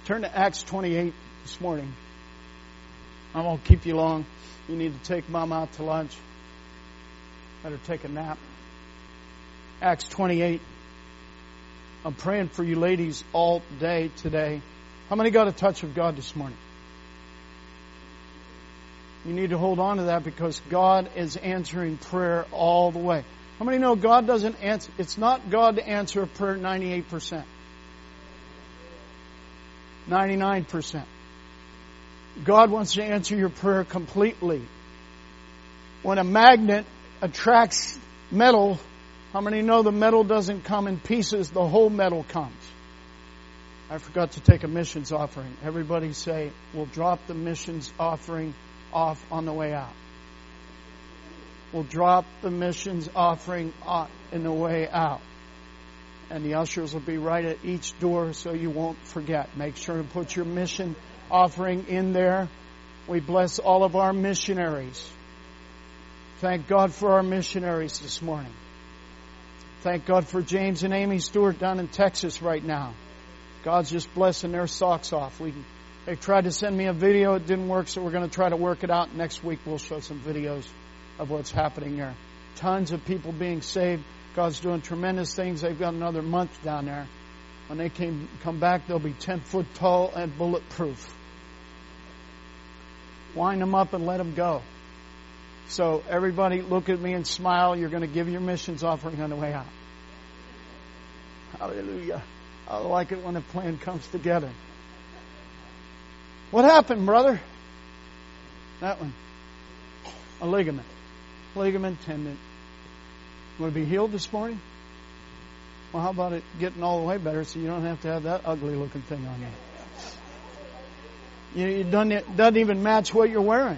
Turn to Acts 28 this morning. I won't keep you long. You need to take Mom out to lunch. Better take a nap. Acts 28. I'm praying for you ladies all day today. How many got a touch of God this morning? You need to hold on to that because God is answering prayer all the way. How many know God doesn't answer? It's not God to answer a prayer 98%. 99%. God wants to answer your prayer completely. When a magnet attracts metal, how many know the metal doesn't come in pieces, the whole metal comes? I forgot to take a missions offering. Everybody say, we'll drop the missions offering off on the way out. We'll drop the missions offering in the way out. And the ushers will be right at each door so you won't forget. Make sure to put your mission offering in there. We bless all of our missionaries. Thank God for our missionaries this morning. Thank God for James and Amy Stewart down in Texas right now. God's just blessing their socks off. They tried to send me a video. It didn't work, so we're going to try to work it out. Next week we'll show some videos of what's happening there. Tons of people being saved. God's doing tremendous things. They've got another month down there. When they come back, they'll be 10 foot tall and bulletproof. Wind them up and let them go. So everybody look at me and smile. You're going to give your missions offering on the way out. Hallelujah. I like it when a plan comes together. What happened, brother? That one. A ligament. Ligament tendon. Want to be healed this morning? Well, how about it getting all the way better so you don't have to have that ugly looking thing on you? It doesn't even match what you're wearing.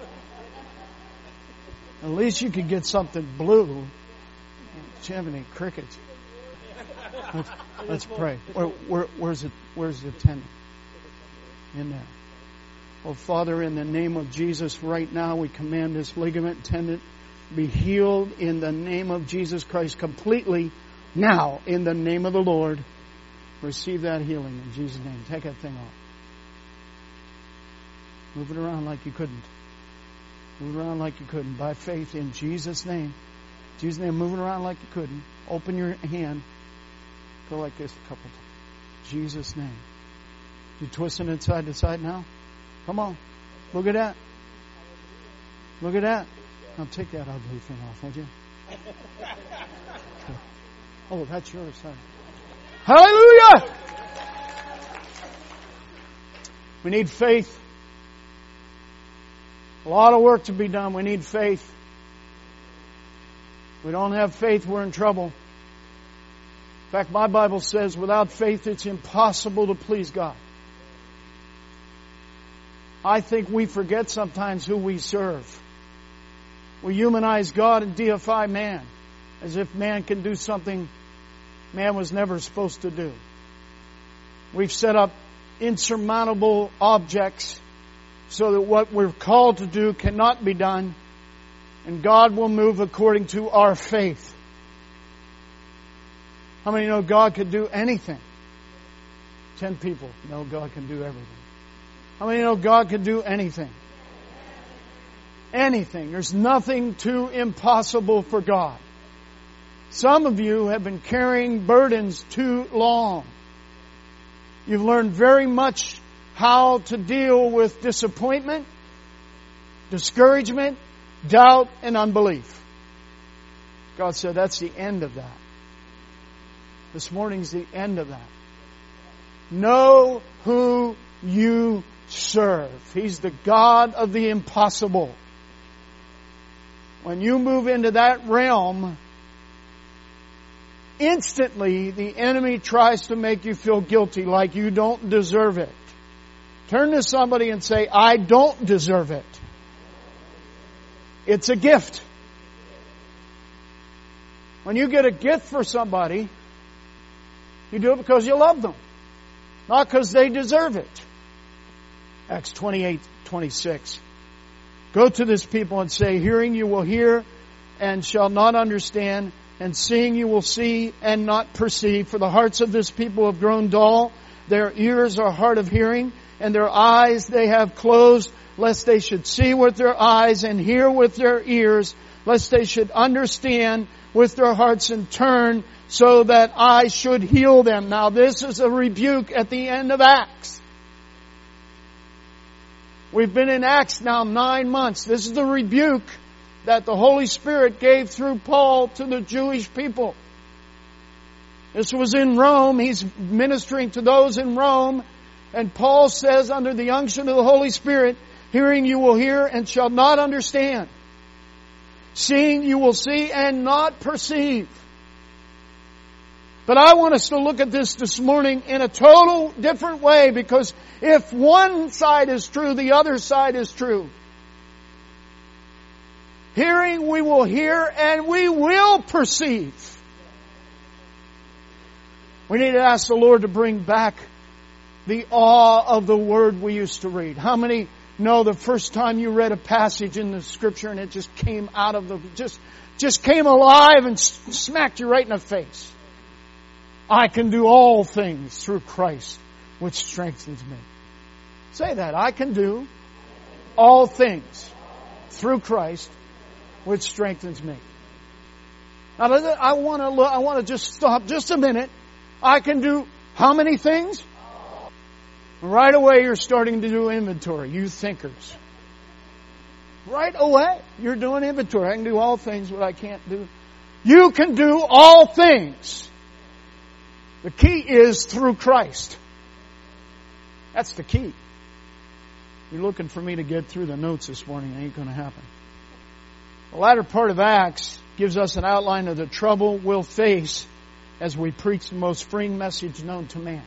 At least you could get something blue. Chimney crickets. Let's pray. Where's the tendon? In there. Oh, Father, in the name of Jesus, right now we command this ligament tendon be healed in the name of Jesus Christ completely now in the name of the Lord. Receive that healing in Jesus' name. Take that thing off. Move it around like you couldn't. Move it around like you couldn't. By faith in Jesus' name. Jesus' name, move it around like you couldn't. Open your hand. Go like this a couple times. Jesus' name. You twisting it side to side now? Come on. Look at that. Look at that. Now take that ugly thing off, won't you? Oh, that's yours. Sorry. Hallelujah! We need faith. A lot of work to be done. We need faith. If we don't have faith, we're in trouble. In fact, my Bible says without faith it's impossible to please God. I think we forget sometimes who we serve. We humanize God and deify man as if man can do something man was never supposed to do. We've set up insurmountable objects so that what we're called to do cannot be done, and God will move according to our faith. How many know God could do anything? 10 people know God can do everything. How many know God can do anything? Anything. There's nothing too impossible for God. Some of you have been carrying burdens too long. You've learned very much how to deal with disappointment, discouragement, doubt, and unbelief. God said that's the end of that. This morning's the end of that. Know who you serve. He's the God of the impossible. When you move into that realm, instantly the enemy tries to make you feel guilty like you don't deserve it. Turn to somebody and say, I don't deserve it. It's a gift. When you get a gift for somebody, you do it because you love them, not because they deserve it. Acts 28:26. Go to this people and say, hearing you will hear and shall not understand, and seeing you will see and not perceive. For the hearts of this people have grown dull. Their ears are hard of hearing, and their eyes they have closed, lest they should see with their eyes and hear with their ears, lest they should understand with their hearts and turn, so that I should heal them. Now this is a rebuke at the end of Acts. We've been in Acts now 9 months. This is the rebuke that the Holy Spirit gave through Paul to the Jewish people. This was in Rome. He's ministering to those in Rome. And Paul says, under the unction of the Holy Spirit, hearing you will hear and shall not understand. Seeing you will see and not perceive. But I want us to look at this morning in a total different way, because if one side is true, the other side is true. Hearing we will hear and we will perceive. We need to ask the Lord to bring back the awe of the Word we used to read. How many know the first time you read a passage in the Scripture and it just came out of the, just came alive and smacked you right in the face? I can do all things through Christ, which strengthens me. Say that. I can do all things through Christ, which strengthens me. Now, I want to just stop just a minute. I can do how many things? Right away, you're starting to do inventory, you thinkers. Right away, you're doing inventory. I can do all things, but I can't do. You can do all things. The key is through Christ. That's the key. You're looking for me to get through the notes this morning. It ain't going to happen. The latter part of Acts gives us an outline of the trouble we'll face as we preach the most freeing message known to man.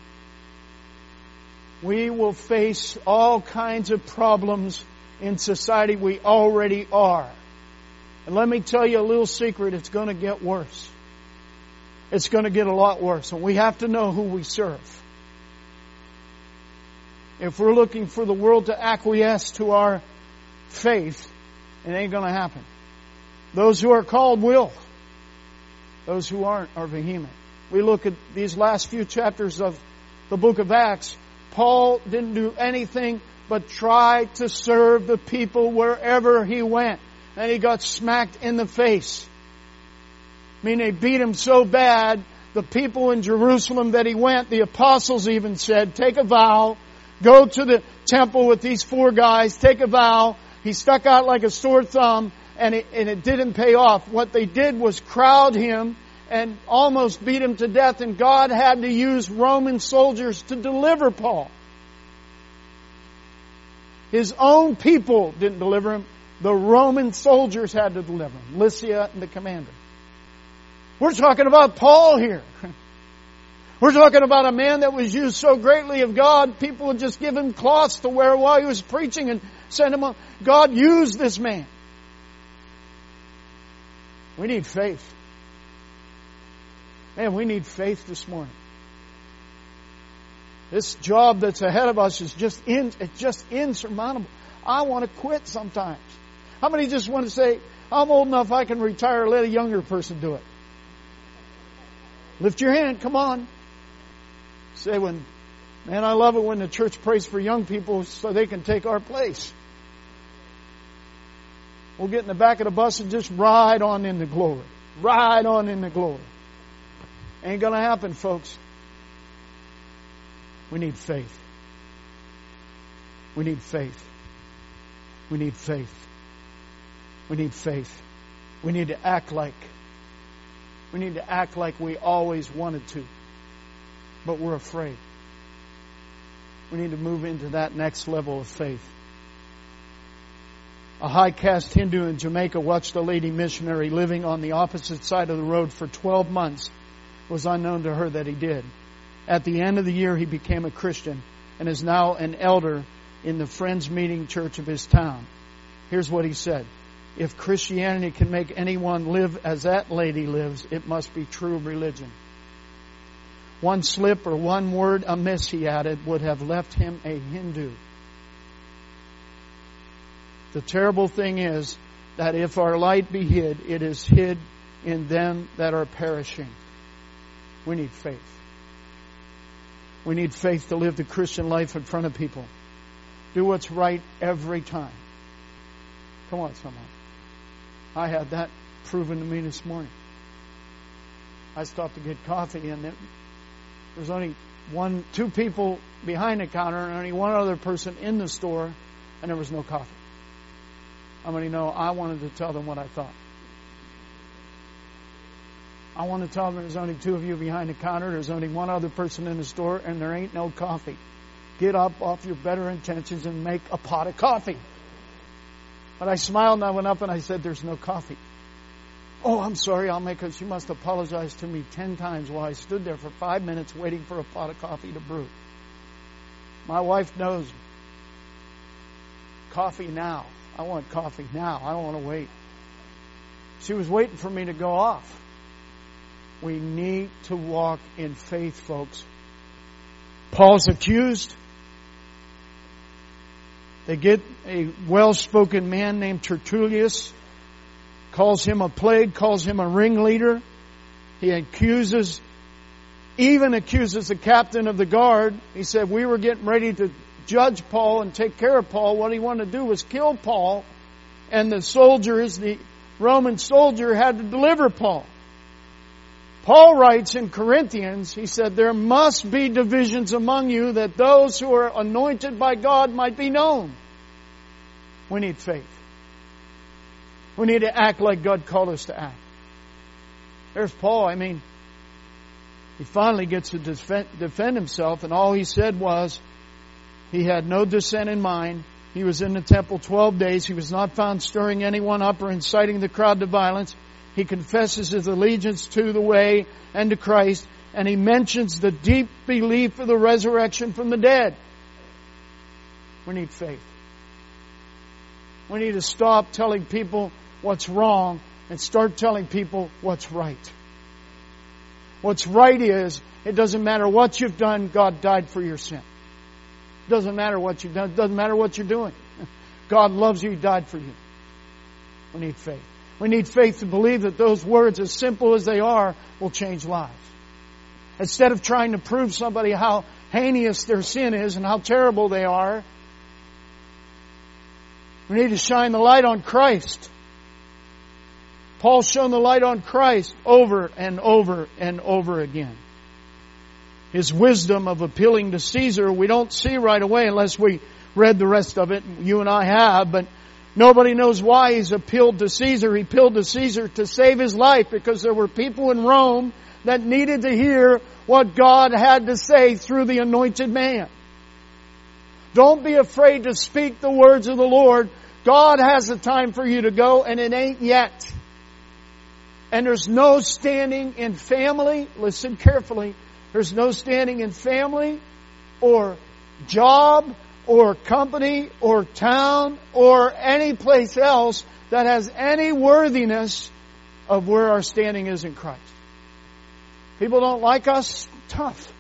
We will face all kinds of problems in society. We already are. And let me tell you a little secret. It's going to get worse. It's going to get a lot worse. And we have to know who we serve. If we're looking for the world to acquiesce to our faith, it ain't going to happen. Those who are called will. Those who aren't are vehement. We look at these last few chapters of the book of Acts. Paul didn't do anything but try to serve the people wherever he went. And he got smacked in the face. I mean, they beat him so bad, the people in Jerusalem that he went, the apostles even said, take a vow, go to the temple with these 4 guys, take a vow. He stuck out like a sore thumb, and it didn't pay off. What they did was crowd him and almost beat him to death, and God had to use Roman soldiers to deliver Paul. His own people didn't deliver him. The Roman soldiers had to deliver him. Lysia and the commander. We're talking about Paul here. We're talking about a man that was used so greatly of God, people would just give him cloths to wear while he was preaching and send him on. God used this man. We need faith. Man, we need faith this morning. This job that's ahead of us is just insurmountable. I want to quit sometimes. How many just want to say, I'm old enough I can retire, let a younger person do it? Lift your hand, come on. Say, man, I love it when the church prays for young people so they can take our place. We'll get in the back of the bus and just ride on into glory. Ride on into glory. Ain't going to happen, folks. We need faith. We need faith. We need faith. We need faith. We need to act like. We need to act like we always wanted to, but we're afraid. We need to move into that next level of faith. A high-caste Hindu in Jamaica watched a lady missionary living on the opposite side of the road for 12 months. It was unknown to her that he did. At the end of the year, he became a Christian and is now an elder in the Friends Meeting Church of his town. Here's what he said. If Christianity can make anyone live as that lady lives, it must be true religion. One slip or one word amiss, he added, would have left him a Hindu. The terrible thing is that if our light be hid, it is hid in them that are perishing. We need faith. We need faith to live the Christian life in front of people. Do what's right every time. Come on, someone. I had that proven to me this morning. I stopped to get coffee, and there was only two people behind the counter and only one other person in the store, and there was no coffee. How many know I wanted to tell them what I thought? I want to tell them there's only two of you behind the counter, there's only one other person in the store, and there ain't no coffee. Get up off your better intentions and make a pot of coffee. But I smiled and I went up and I said, there's no coffee. Oh, I'm sorry, I'll make it. She must apologize to me 10 times while I stood there for 5 minutes waiting for a pot of coffee to brew. My wife knows coffee now. I want coffee now. I don't want to wait. She was waiting for me to go off. We need to walk in faith, folks. Paul's accused. They get a well-spoken man named Tertullius, calls him a plague, calls him a ringleader. He even accuses the captain of the guard. He said, we were getting ready to judge Paul and take care of Paul. What he wanted to do was kill Paul. And the Roman soldier had to deliver Paul. Paul writes in Corinthians, he said, there must be divisions among you that those who are anointed by God might be known. We need faith. We need to act like God called us to act. There's Paul. He finally gets to defend himself, and all he said was he had no dissent in mind. He was in the temple 12 days. He was not found stirring anyone up or inciting the crowd to violence. He confesses his allegiance to the way and to Christ, and he mentions the deep belief of the resurrection from the dead. We need faith. We need to stop telling people what's wrong and start telling people what's right. What's right is, it doesn't matter what you've done, God died for your sin. It doesn't matter what you've done. It doesn't matter what you're doing. God loves you. He died for you. We need faith. We need faith to believe that those words, as simple as they are, will change lives. Instead of trying to prove somebody how heinous their sin is and how terrible they are, we need to shine the light on Christ. Paul shone the light on Christ over and over and over again. His wisdom of appealing to Caesar, we don't see right away unless we read the rest of it. You and I have, but nobody knows why he's appealed to Caesar. He appealed to Caesar to save his life because there were people in Rome that needed to hear what God had to say through the anointed man. Don't be afraid to speak the words of the Lord. God has a time for you to go, and it ain't yet. And there's no standing in family. Listen carefully. There's no standing in family or job or company or town or any place else that has any worthiness of where our standing is in Christ. People don't like us? Tough.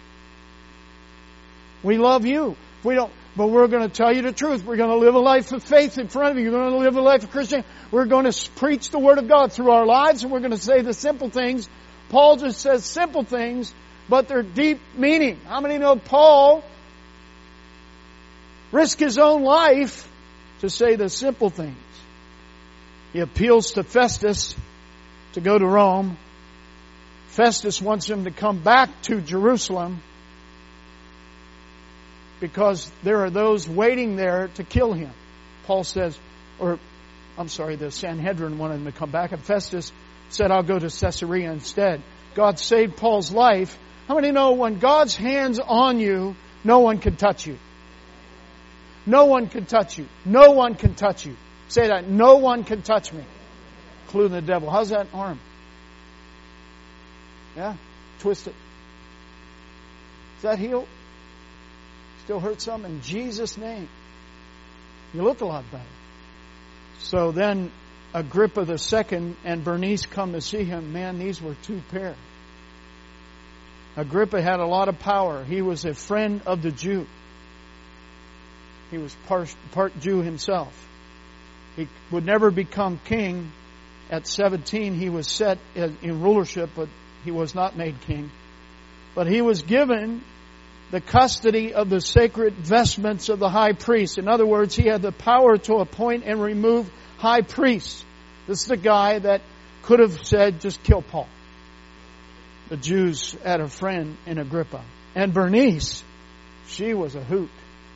We love you. But we're going to tell you the truth. We're going to live a life of faith in front of you. You're going to live a life of Christianity. We're going to preach the Word of God through our lives, and we're going to say the simple things. Paul just says simple things, but they're deep meaning. How many know Paul risked his own life to say the simple things? He appeals to Festus to go to Rome. Festus wants him to come back to Jerusalem because there are those waiting there to kill him. Paul says, the Sanhedrin wanted him to come back, and Festus said, I'll go to Caesarea instead. God saved Paul's life. How many know when God's hand's on you, no one can touch you? No one can touch you. No one can touch you. Say that. No one can touch me, including the devil. How's that arm? Yeah? Twist it. Is that healed? Still hurt some? In Jesus' name. You look a lot better. So then Agrippa II and Bernice come to see him. Man, these were two pairs. Agrippa had a lot of power. He was a friend of the Jew. He was part Jew himself. He would never become king. At 17, he was set in rulership, but he was not made king. But he was given the custody of the sacred vestments of the high priest. In other words, he had the power to appoint and remove high priests. This is the guy that could have said, just kill Paul. The Jews had a friend in Agrippa. And Bernice, she was a hoot.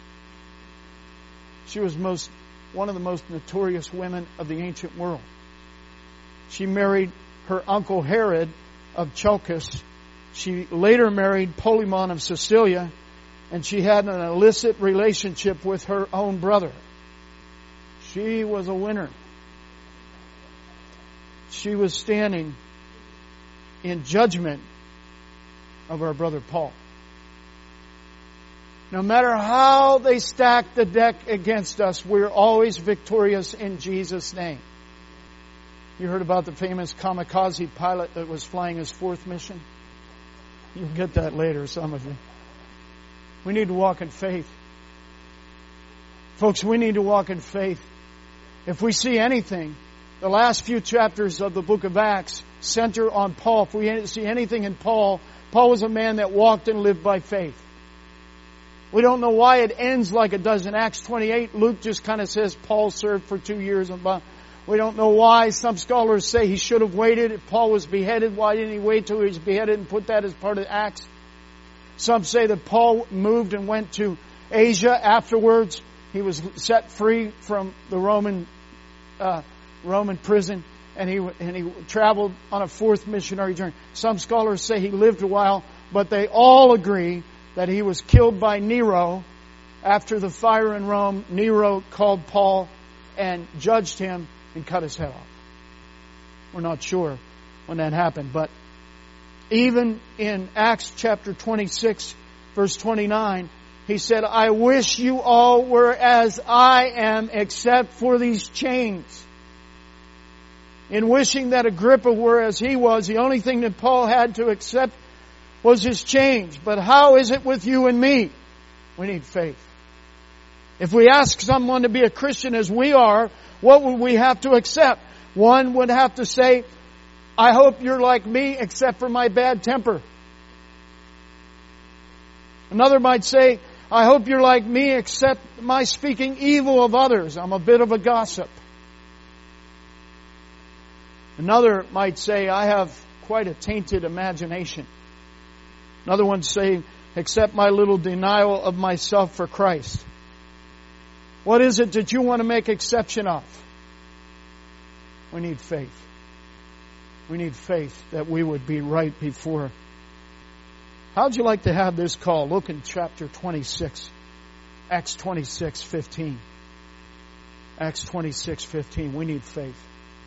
She was one of the most notorious women of the ancient world. She married her uncle Herod of Chalcis. She later married Polemon of Sicilia, and she had an illicit relationship with her own brother. She was a winner. She was standing in judgment of our brother Paul. No matter how they stack the deck against us, we're always victorious in Jesus' name. You heard about the famous kamikaze pilot that was flying his fourth mission? You'll get that later, some of you. We need to walk in faith. Folks, we need to walk in faith. If we see anything, the last few chapters of the book of Acts center on Paul. If we see anything in Paul, Paul was a man that walked and lived by faith. We don't know why it ends like it does in Acts 28. Luke just kind of says Paul served for 2 years. We don't know why. Some scholars say he should have waited. If Paul was beheaded, why didn't he wait till he was beheaded and put that as part of Acts? Some say that Paul moved and went to Asia afterwards. He was set free from the Roman prison, and he traveled on a fourth missionary journey. Some scholars say he lived a while, but they all agree that he was killed by Nero. After the fire in Rome, Nero called Paul and judged him and cut his head off. We're not sure when that happened, but even in Acts chapter 26, verse 29, he said, I wish you all were as I am, except for these chains. In wishing that Agrippa were as he was, the only thing that Paul had to accept was his chains. But how is it with you and me? We need faith. If we ask someone to be a Christian as we are, what would we have to accept? One would have to say, I hope you're like me except for my bad temper. Another might say, I hope you're like me except my speaking evil of others. I'm a bit of a gossip. Another might say, I have quite a tainted imagination. Another one say, accept my little denial of myself for Christ. What is it that you want to make exception of? We need faith. We need faith that we would be right before. How'd you like to have this call? Look in chapter 26. Acts 26:15. Acts 26:15. We need faith.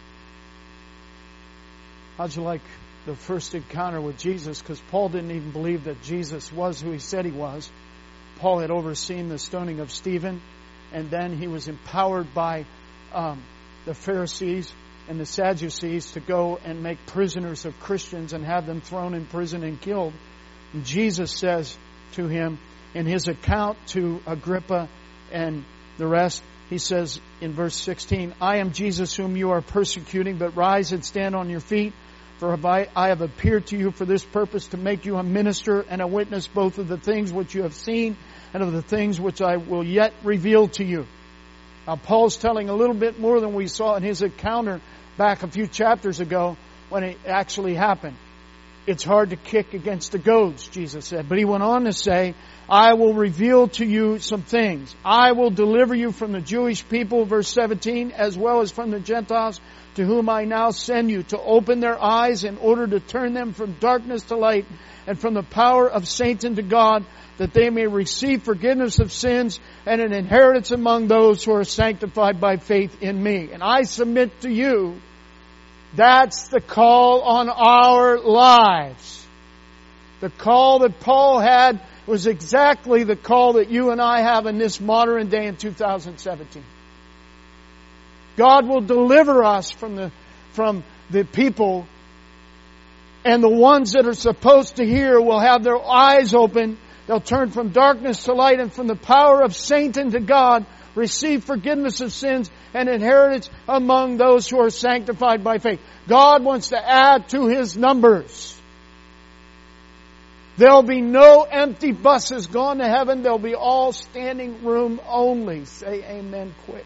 How'd you like the first encounter with Jesus? Because Paul didn't even believe that Jesus was who he said he was. Paul had overseen the stoning of Stephen, and then he was empowered by the Pharisees and the Sadducees to go and make prisoners of Christians and have them thrown in prison and killed. And Jesus says to him in his account to Agrippa and the rest, he says in verse 16, I am Jesus whom you are persecuting, but rise and stand on your feet. For I have appeared to you for this purpose, to make you a minister and a witness both of the things which you have seen and of the things which I will yet reveal to you. Now Paul's telling a little bit more than we saw in his encounter back a few chapters ago when it actually happened. It's hard to kick against the goads, Jesus said. But he went on to say, I will reveal to you some things. I will deliver you from the Jewish people, verse 17, as well as from the Gentiles, to whom I now send you, to open their eyes in order to turn them from darkness to light and from the power of Satan to God, that they may receive forgiveness of sins and an inheritance among those who are sanctified by faith in me. And I submit to you, that's the call on our lives. The call that Paul had was exactly the call that you and I have in this modern day in 2017. God will deliver us from the people, and the ones that are supposed to hear will have their eyes open. They'll turn from darkness to light and from the power of Satan to God, receive forgiveness of sins and inheritance among those who are sanctified by faith. God wants to add to His numbers. There'll be no empty buses gone to heaven. There'll be all standing room only. Say amen quick.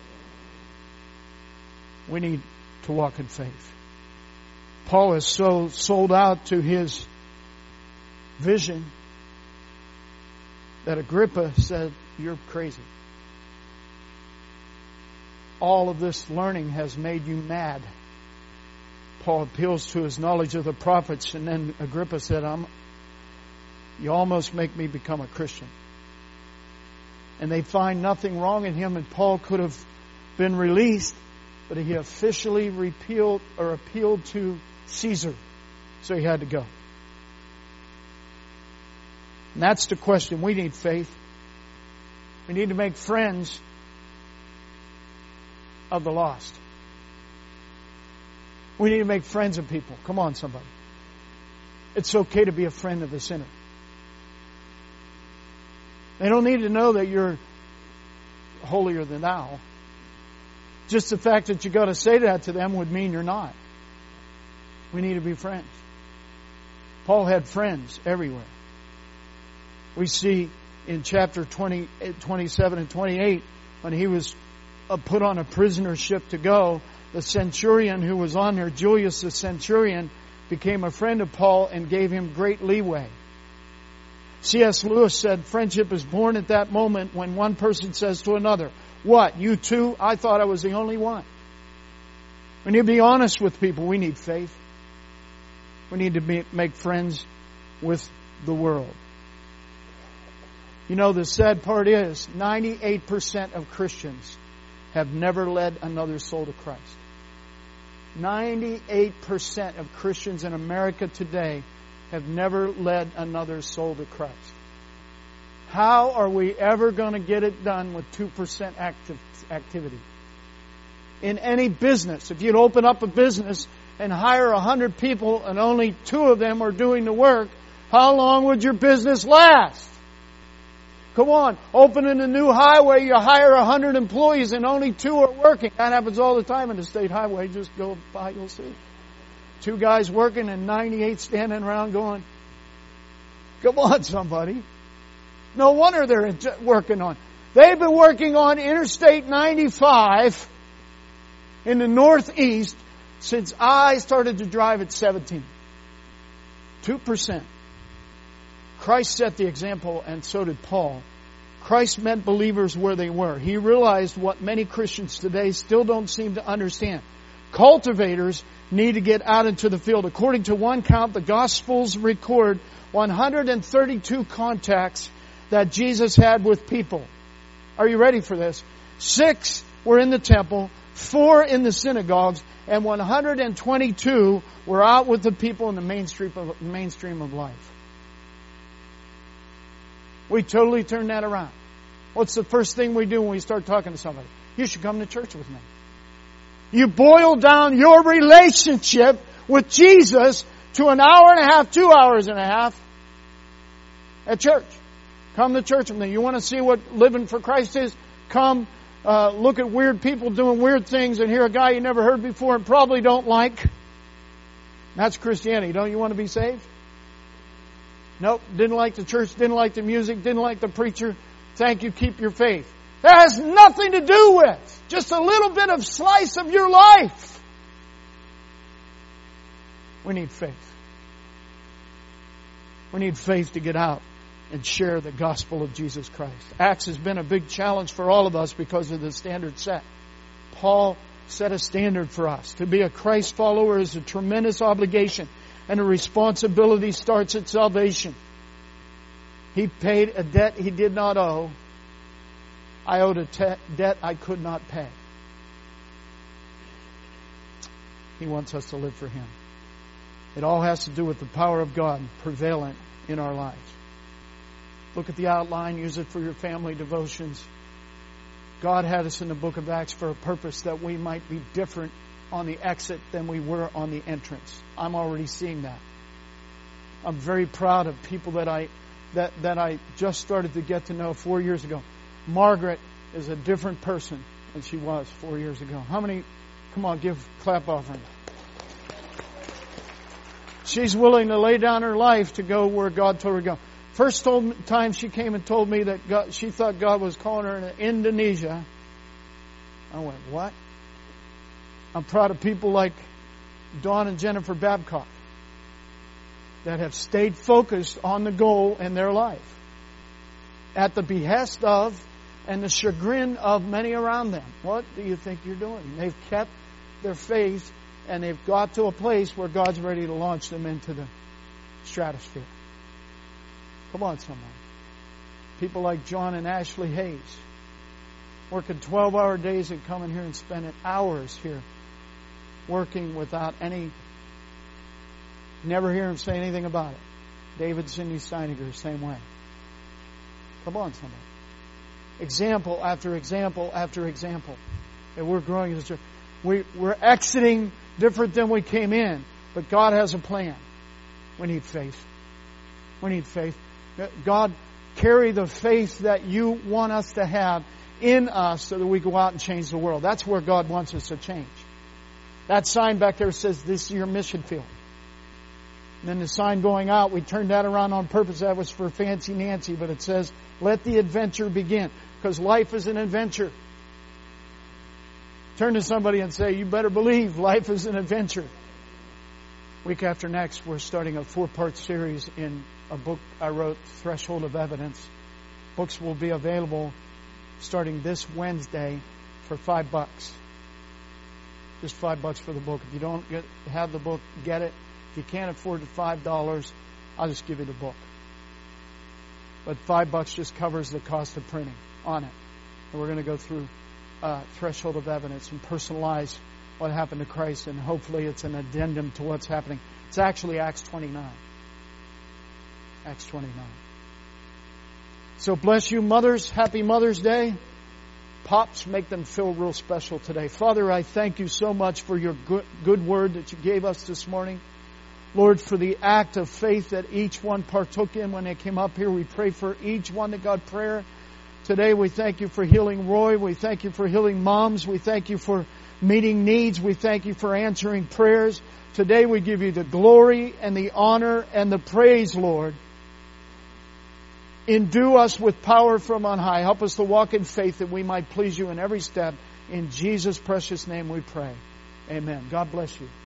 We need to walk in faith. Paul is so sold out to his vision that Agrippa said, "You're crazy. All of this learning has made you mad." Paul appeals to his knowledge of the prophets, and then Agrippa said, "You almost make me become a Christian." And they find nothing wrong in him, and Paul could have been released, but he officially appealed to Caesar, so he had to go. And that's the question. We need faith. We need to make friends of the lost. We need to make friends of people. Come on, somebody. It's okay to be a friend of the sinner. They don't need to know that you're holier than thou. Just the fact that you got to say that to them would mean you're not. We need to be friends. Paul had friends everywhere. We see in chapter 27 and 28, when he was put on a prisoner ship to go, the centurion who was on there, Julius the centurion, became a friend of Paul and gave him great leeway. C.S. Lewis said, friendship is born at that moment when one person says to another, "What, you too? I thought I was the only one." We need to be honest with people. We need faith. We need to make friends with the world. You know, the sad part is 98% of Christians have never led another soul to Christ. 98% of Christians in America today have never led another soul to Christ. How are we ever going to get it done with 2% activity? In any business, if you'd open up a business and hire 100 people and only 2 of them are doing the work, how long would your business last? Come on, opening a new highway, you hire 100 employees and only 2 are working. That happens all the time in the state highway. Just go by, you'll see. 2 guys working and 98 standing around going, come on, somebody. No wonder they're working on. They've been working on Interstate 95 in the Northeast since I started to drive at 17. 2%. Christ set the example, and so did Paul. Christ met believers where they were. He realized what many Christians today still don't seem to understand. Cultivators need to get out into the field. According to one count, the Gospels record 132 contacts that Jesus had with people. Are you ready for this? 6 were in the temple, 4 in the synagogues, and 122 were out with the people in the mainstream of life. We totally turn that around. What's the first thing we do when we start talking to somebody? You should come to church with me. You boil down your relationship with Jesus to an hour and a half, 2 hours and a half at church. Come to church with me. You want to see what living for Christ is? Come look at weird people doing weird things and hear a guy you never heard before and probably don't like. That's Christianity. Don't you want to be saved? Nope, didn't like the church, didn't like the music, didn't like the preacher. Thank you, keep your faith. That has nothing to do with just a little bit of slice of your life. We need faith. We need faith to get out and share the gospel of Jesus Christ. Acts has been a big challenge for all of us because of the standard set. Paul set a standard for us. To be a Christ follower is a tremendous obligation. And a responsibility starts at salvation. He paid a debt he did not owe. I owed a debt I could not pay. He wants us to live for Him. It all has to do with the power of God prevalent in our lives. Look at the outline. Use it for your family devotions. God had us in the book of Acts for a purpose, that we might be different on the exit than we were on the entrance. I'm already seeing that. I'm very proud of people that I just started to get to know 4 years ago. Margaret is a different person than she was 4 years ago. How many? Come on, clap offering. She's willing to lay down her life to go where God told her to go. First time she came and told me that she thought God was calling her to Indonesia, I went, what? I'm proud of people like Dawn and Jennifer Babcock that have stayed focused on the goal in their life at the behest of and the chagrin of many around them. What do you think you're doing? They've kept their faith and they've got to a place where God's ready to launch them into the stratosphere. Come on, someone. People like John and Ashley Hayes, working 12-hour days and coming here and spending hours here working without any... Never hear him say anything about it. David Sidney Steiniger, same way. Come on, somebody. Example after example after example. And we're growing as a church. We're exiting different than we came in. But God has a plan. We need faith. We need faith. God, carry the faith that you want us to have in us so that we go out and change the world. That's where God wants us to change. That sign back there says, this is your mission field. And then the sign going out, we turned that around on purpose. That was for Fancy Nancy, but it says, let the adventure begin. Because life is an adventure. Turn to somebody and say, you better believe life is an adventure. Week after next, we're starting a 4-part series in a book I wrote, Threshold of Evidence. Books will be available starting this Wednesday for $5. Just $5 for the book. If you don't have the book, get it. If you can't afford the $5, I'll just give you the book. But $5 just covers the cost of printing on it. And we're going to go through Threshold of Evidence and personalize what happened to Christ, and hopefully it's an addendum to what's happening. It's actually Acts 29. Acts 29. So bless you, mothers. Happy Mother's Day. Pops, make them feel real special today. Father, I thank you so much for your good word that you gave us this morning. Lord, for the act of faith that each one partook in when they came up here. We pray for each one that got prayer. Today we thank you for healing Roy. We thank you for healing moms. We thank you for meeting needs. We thank you for answering prayers. Today we give you the glory and the honor and the praise, Lord. Endue us with power from on high. Help us to walk in faith that we might please you in every step. In Jesus' precious name we pray. Amen. God bless you.